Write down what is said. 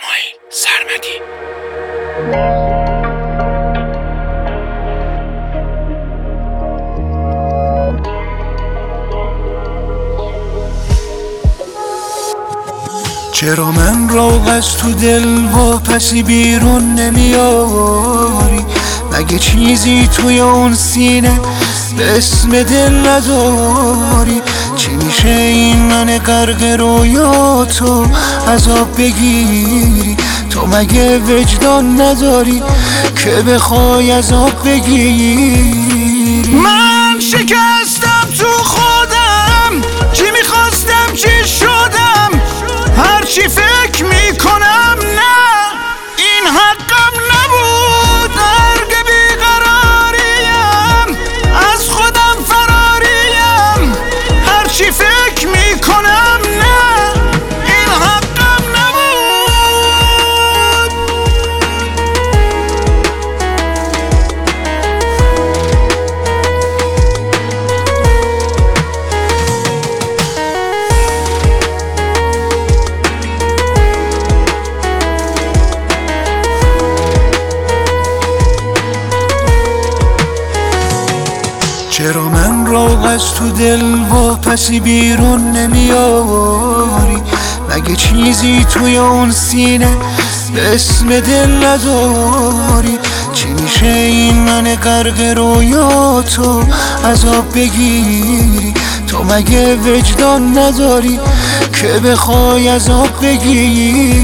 اسماعیل سرمدی. چرا من را از تو دل و پسی بیرون نمیاری؟ مگه چیزی توی اون سینه به اسم دل نداری؟ چی میشه این من غرق رویا تو عذاب بگیری؟ تو مگه وجدان نداری که بخوای عذاب بگیری؟ من شکستم تو خودم، چی میخواستم چی شدم، هرچی فکر میکنم نه این حقم نبود. درگ بیقراریم، از خودم فراریم، هرچی فکر میکنم نه این حقم نبود. چرا من را از تو دل و پسی بیرون نمیاری؟ مگه چیزی توی اون سینه به اسم دل نداری؟ چی میشه این من غرق رویا تو عذاب بگیری؟ تو مگه وجدان نداری که بخوای عذاب بگیری؟